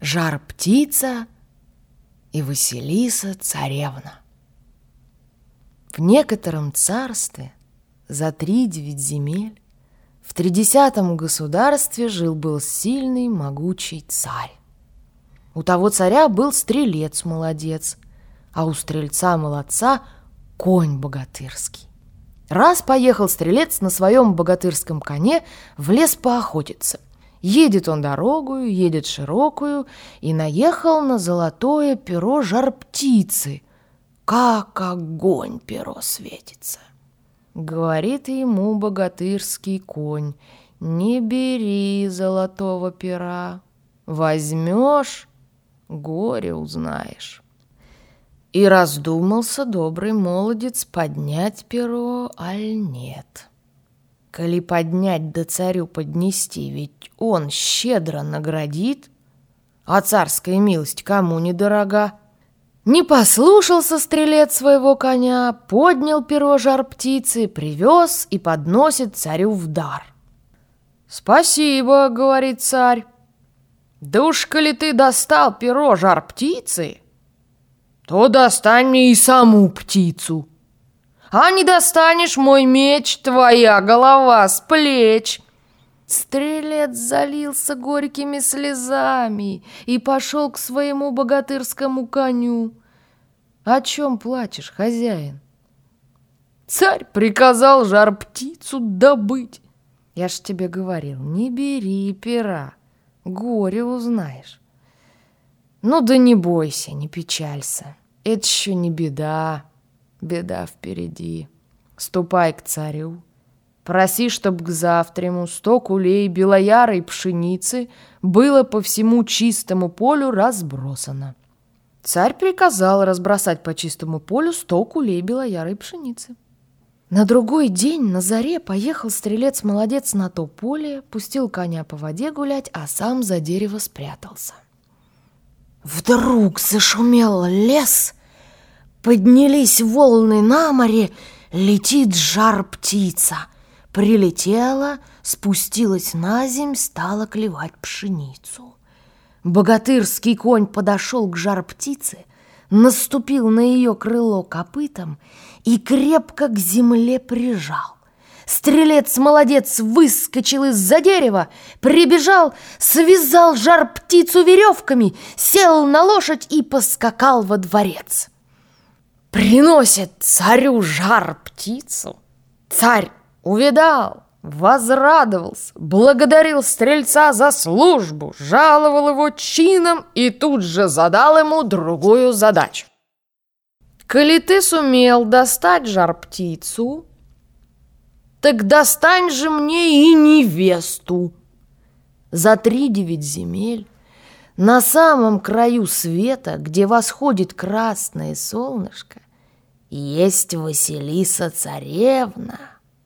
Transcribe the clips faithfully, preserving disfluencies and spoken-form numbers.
Жар-птица и Василиса-царевна. В некотором царстве за тридевять земель в тридесятом государстве жил-был сильный могучий царь. У того царя был стрелец-молодец, а у стрельца-молодца конь богатырский. Раз поехал стрелец на своем богатырском коне в лес поохотиться. Едет он дорогою, едет широкую, и наехал на золотое перо жар-птицы. Как огонь перо светится! Говорит ему богатырский конь: не бери золотого пера, возьмешь — горе узнаешь. И раздумался добрый молодец, поднять перо, аль нет. Коли поднять да царю поднести, ведь он щедро наградит, а царская милость кому недорога. Не послушался стрелец своего коня, поднял перо жар-птицы, привез и подносит царю в дар. «Спасибо, — говорит царь, — да уж, коли ты достал перо жар-птицы, то достань мне и саму птицу. А не достанешь мой меч, твоя голова с плеч». Стрелец залился горькими слезами и пошел к своему богатырскому коню. «О чем плачешь, хозяин?» «Царь приказал жар-птицу добыть». «Я ж тебе говорил, не бери пера, горе узнаешь». «Ну да не бойся, не печалься, это еще не беда, беда впереди. Ступай к царю, проси, чтоб к завтраму сто кулей белоярой пшеницы было по всему чистому полю разбросано». Царь приказал разбросать по чистому полю сто кулей белоярой пшеницы. На другой день на заре поехал стрелец-молодец на то поле, пустил коня по воде гулять, а сам за дерево спрятался. Вдруг зашумел лес, поднялись волны на море, летит жар-птица. Прилетела, спустилась на земь, стала клевать пшеницу. Богатырский конь подошел к жар-птице, наступил на ее крыло копытом и крепко к земле прижал. Стрелец-молодец выскочил из-за дерева, прибежал, связал жар-птицу веревками, сел на лошадь и поскакал во дворец. Приносит царю жар-птицу. Царь увидал, возрадовался, благодарил стрельца за службу, жаловал его чином и тут же задал ему другую задачу. «Коли ты сумел достать жар-птицу, так достань же мне и невесту. За тридевять земель, на самом краю света, где восходит красное солнышко, есть Василиса-царевна.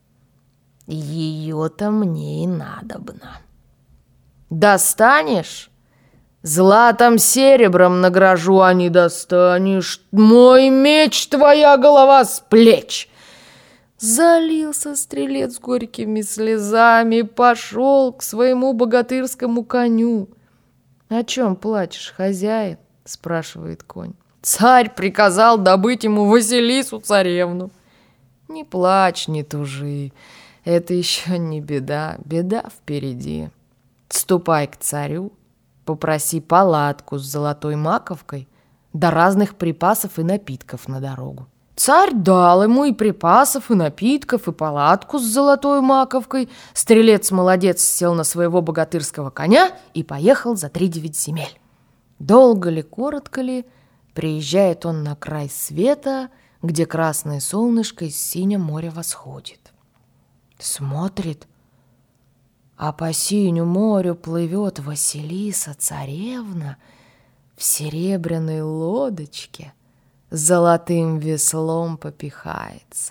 Ее-то мне и надобно. Достанешь? Златом серебром награжу, а не достанешь, мой меч, твоя голова с плеч». Залился стрелец горькими слезами, пошел к своему богатырскому коню. «О чем плачешь, хозяин?» — спрашивает конь. «Царь приказал добыть ему Василису-царевну». «Не плачь, не тужи, это еще не беда, беда впереди. Ступай к царю, попроси палатку с золотой маковкой да разных припасов и напитков на дорогу». Царь дал ему и припасов, и напитков, и палатку с золотой маковкой. Стрелец-молодец сел на своего богатырского коня и поехал за тридевять земель. Долго ли, коротко ли, приезжает он на край света, где красное солнышко из синего моря восходит. Смотрит, а по синему морю плывет Василиса-царевна в серебряной лодочке, золотым веслом попихается.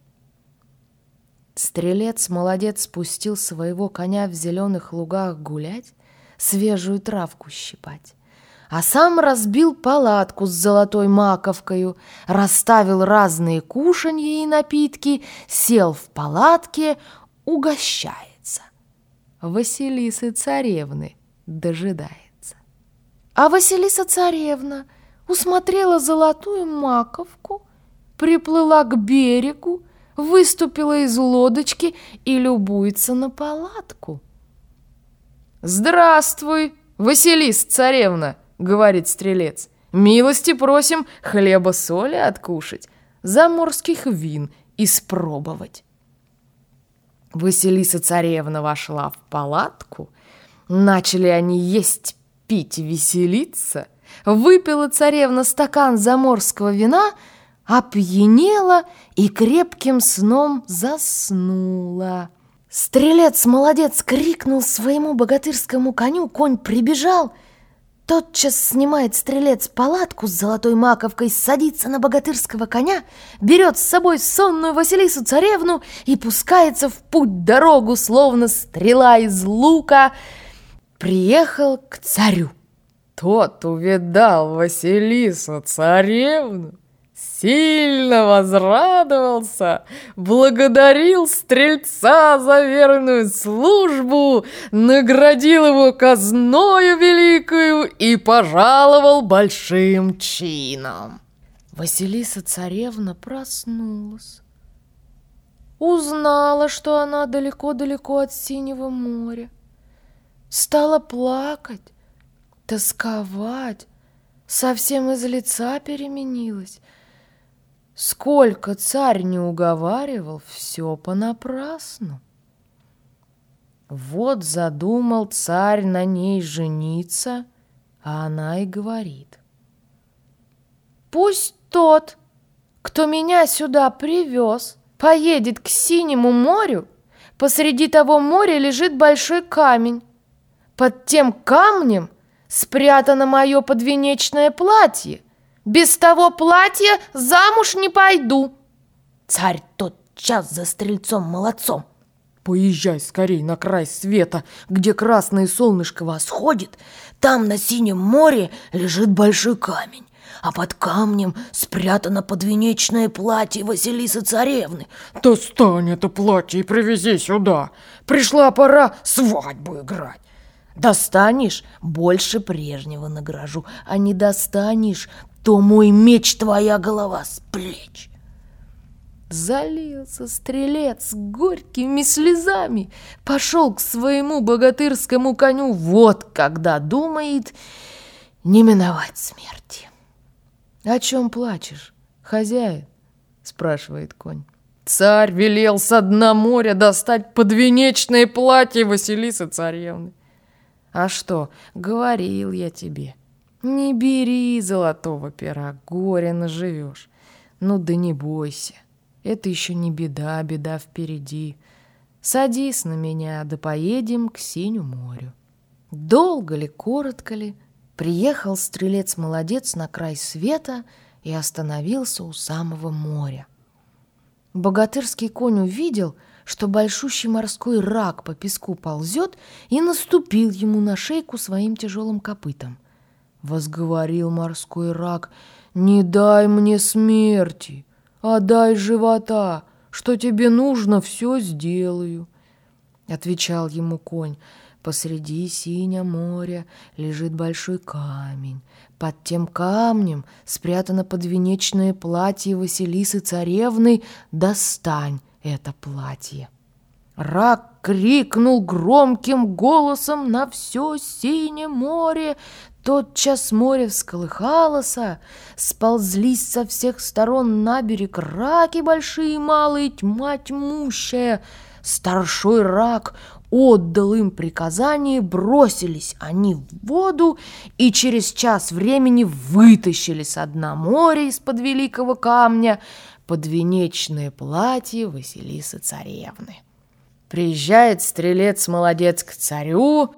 Стрелец-молодец спустил своего коня в зеленых лугах гулять, свежую травку щипать, а сам разбил палатку с золотой маковкою, расставил разные кушанья и напитки, сел в палатке, угощается. Василисы-царевны дожидается. А Василиса-царевна усмотрела золотую маковку, приплыла к берегу, выступила из лодочки и любуется на палатку. «Здравствуй, Василиса-царевна!» — говорит стрелец. «Милости просим хлеба-соли откушать, заморских вин испробовать». Василиса-царевна вошла в палатку, начали они есть, пить, веселиться. Выпила царевна стакан заморского вина, опьянела и крепким сном заснула. Стрелец-молодец крикнул своему богатырскому коню, конь прибежал. Тотчас снимает стрелец палатку с золотой маковкой, садится на богатырского коня, берет с собой сонную Василису-царевну и пускается в путь-дорогу, словно стрела из лука. Приехал к царю. Тот увидал Василису-царевну, сильно возрадовался, благодарил стрельца за верную службу, наградил его казною великою и пожаловал большим чином. Василиса-царевна проснулась, узнала, что она далеко-далеко от синего моря, стала плакать, тосковать, совсем из лица переменилась. Сколько царь не уговаривал, все понапрасну. Вот задумал царь на ней жениться, а она и говорит: «Пусть тот, кто меня сюда привез, поедет к синему морю. Посреди того моря лежит большой камень. Под тем камнем спрятано мое подвенечное платье. Без того платья замуж не пойду». Царь тотчас за стрельцом-молодцом: «Поезжай скорей на край света, где красное солнышко восходит. Там на синем море лежит большой камень, а под камнем спрятано подвенечное платье Василисы-царевны. Достань это платье и привези сюда. Пришла пора свадьбу играть. Достанешь — больше прежнего награжу, а не достанешь, то мой меч твоя голова с плеч». Залился стрелец горькими слезами, пошел к своему богатырскому коню. Вот когда думает не миновать смерти. «О чем плачешь, хозяин?» — спрашивает конь. «Царь велел со дна моря достать подвенечное платье Василисы-царевны». «А что, говорил я тебе, не бери золотого пера, горе наживешь. Ну да не бойся, это еще не беда, беда впереди. Садись на меня, да поедем к синему морю». Долго ли, коротко ли, приехал стрелец-молодец на край света и остановился у самого моря. Богатырский конь увидел, что большущий морской рак по песку ползет, и наступил ему на шейку своим тяжелым копытом. Возговорил морской рак: «Не дай мне смерти, а дай живота, что тебе нужно, все сделаю». Отвечал ему конь: «Посреди синего моря лежит большой камень. Под тем камнем спрятано подвенечное платье Василисы-царевны. Достань это платье». Рак крикнул громким голосом на все синее море. Тотчас море всколыхалось, сползлись со всех сторон на берег раки большие и малые, тьма тьмущая. Старшой рак отдал им приказание, бросились они в воду и через час времени вытащили со дна моря из-под великого камня подвенечное платье Василисы-царевны. Приезжает стрелец-молодец к царю,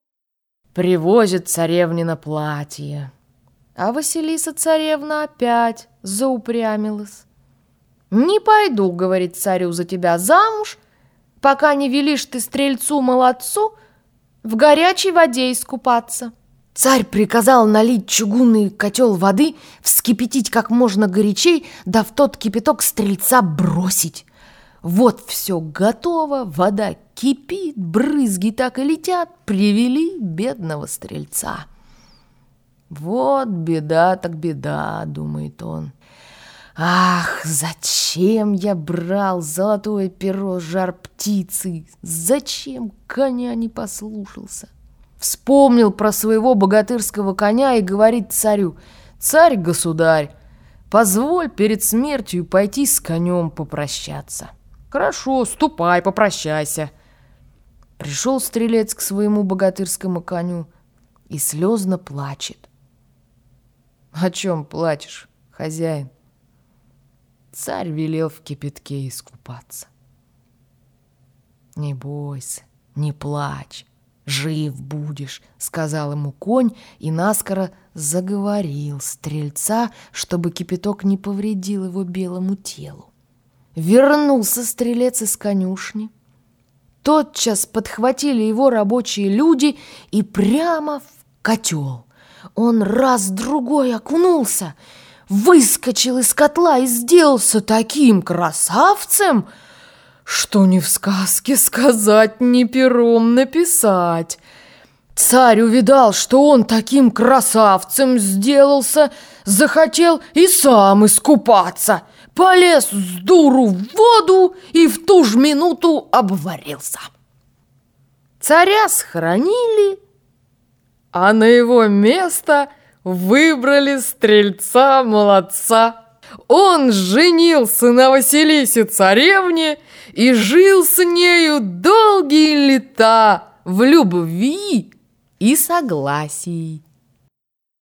привозит царевнино платье. А Василиса-царевна опять заупрямилась. «Не пойду, — говорит царю, — за тебя замуж, пока не велишь ты стрельцу-молодцу в горячей воде искупаться». Царь приказал налить чугунный котел воды, вскипятить как можно горячей, да в тот кипяток стрельца бросить. Вот все готово, вода кипит, брызги так и летят, привели бедного стрельца. Вот беда так беда, думает он. Ах, зачем я брал золотое перо жар-птицы? Зачем коня не послушался? Вспомнил про своего богатырского коня и говорит царю: «Царь-государь, позволь перед смертью пойти с конем попрощаться». «Хорошо, ступай, попрощайся». Пришел стрелец к своему богатырскому коню и слезно плачет. «О чем плачешь, хозяин?» Царь велел в кипятке искупаться. «Не бойся, не плачь, жив будешь», — сказал ему конь и наскоро заговорил стрельца, чтобы кипяток не повредил его белому телу. Вернулся стрелец из конюшни. Тотчас подхватили его рабочие люди и прямо в котел. Он раз-другой окунулся, выскочил из котла и сделался таким красавцем, что ни в сказке сказать, ни пером написать. Царь увидал, что он таким красавцем сделался, захотел и сам искупаться, полез с дуру в воду и в ту же минуту обварился. Царя схоронили, а на его место выбрали стрельца-молодца. Он женился на Василисе царевне и жил с нею долгие лета в любви и согласии.